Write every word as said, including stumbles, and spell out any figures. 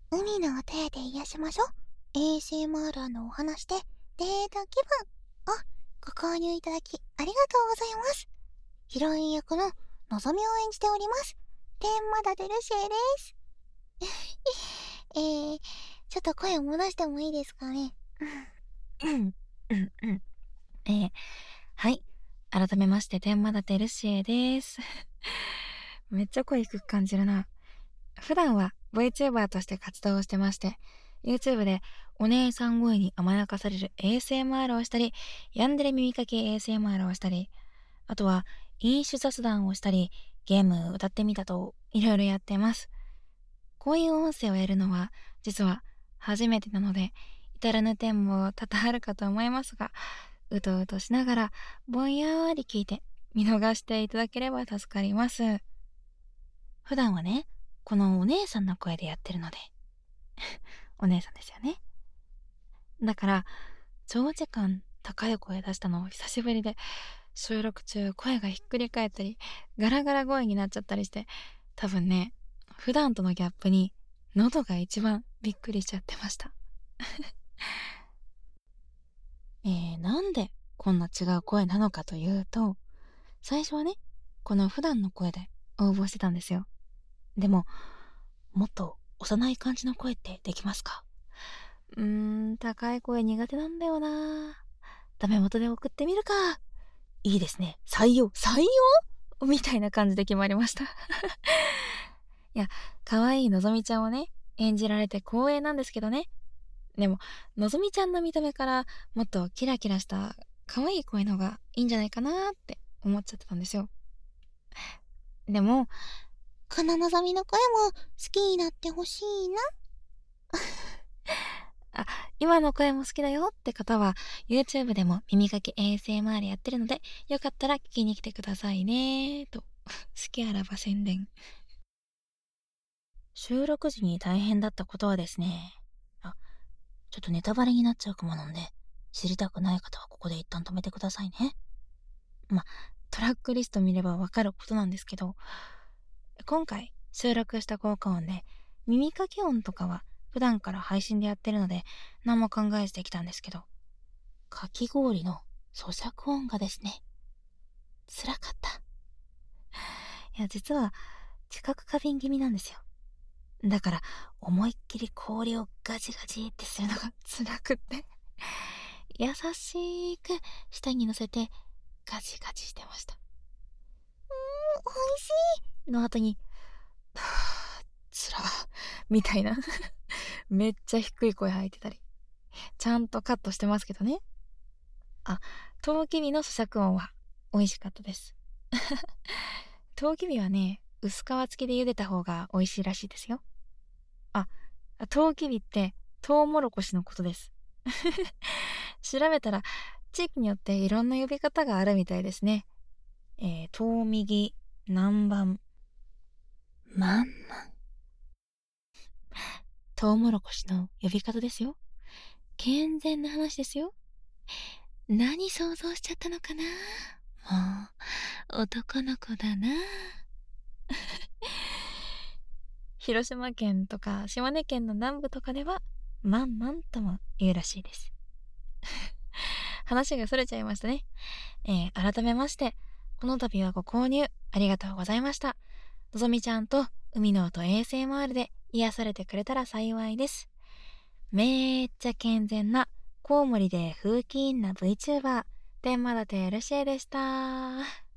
海の手で癒しましょう。エーエスエムアール のお話でデート気分をご購入いただきありがとうございます。ヒロイン役ののぞみを演じております。天まだデルシエです。えー、ちょっと声を戻してもいいですかね。 うんうんうんえー、はい改めまして天まだてルシエですめっちゃ声低く感じるな。普段は VTuber として活動をしてまして、 YouTube でお姉さん声に甘やかされる エーエスエムアール をしたり、ヤンデレ耳かけ エーエスエムアール をしたり、あとは飲酒雑談をしたり、ゲーム歌ってみたといろいろやってます。こういう音声をやるのは実は初めてなので、至らぬ点も多々あるかと思いますが、うとうとしながらぼんやり聞いて見逃していただければ助かります。普段はね、このお姉さんの声でやってるのでお姉さんですよね。だから長時間高い声出したの久しぶりで、収録中声がひっくり返ったりガラガラ声になっちゃったりして、多分ね、普段とのギャップに喉が一番びっくりしちゃってましたえー、なんでこんな違う声なのかというと、最初はね、この普段の声で応募してたんですよ。でももっと幼い感じの声ってできますか？うーん、高い声苦手なんだよな。ダメ元で送ってみるか。いいですね。採用採用みたいな感じで決まりましたいや、可愛いのぞみちゃんをね、演じられて光栄なんですけどね。でも、のぞみちゃんの見た目からもっとキラキラした可愛い声の方がいいんじゃないかなって思っちゃってたんですよ。でも、 こののぞみの声も好きになってほしいな。 あ、今の声も好きだよって方は YouTube でも耳かけ エーエスエムアール やってるので、よかったら聞きに来てくださいねと好きあらば宣伝。収録時に大変だったことはですね、あ、ちょっとネタバレになっちゃうかもなんで、知りたくない方はここで一旦止めてくださいね。ま、トラックリスト見ればわかることなんですけど、今回収録した効果音で耳かけ音とかは普段から配信でやってるので何も考えずできたんですけど、かき氷の咀嚼音がですね、辛かった。いや、実は知覚過敏気味なんですよ。だから思いっきり氷をガジガジってするのが辛くって優しく舌に乗せてガジガジしてました。うーん、美味しーの後にはぁつらみたいなめっちゃ低い声吐いてたり、ちゃんとカットしてますけどね。あ、トウキビの咀嚼音は美味しかったですトウキビはね、薄皮付きで茹でた方が美味しいらしいですよ。あ、トウキビってトウモロコシのことです調べたら地域によっていろんな呼び方があるみたいですね。えー、トウミギ、南蛮、マンマン。トウモロコシの呼び方ですよ。健全な話ですよ。何想像しちゃったのかな。もう男の子だな広島県とか島根県の南部とかではマンマンとも言うらしいです話がそれちゃいましたね。えー、改めましてこの度はご購入ありがとうございました。のぞみちゃんと海の音 エーエスエムアール で癒されてくれたら幸いです。めっちゃ健全なコウモリで風紀委員な VTuber 天まだてルシエでした。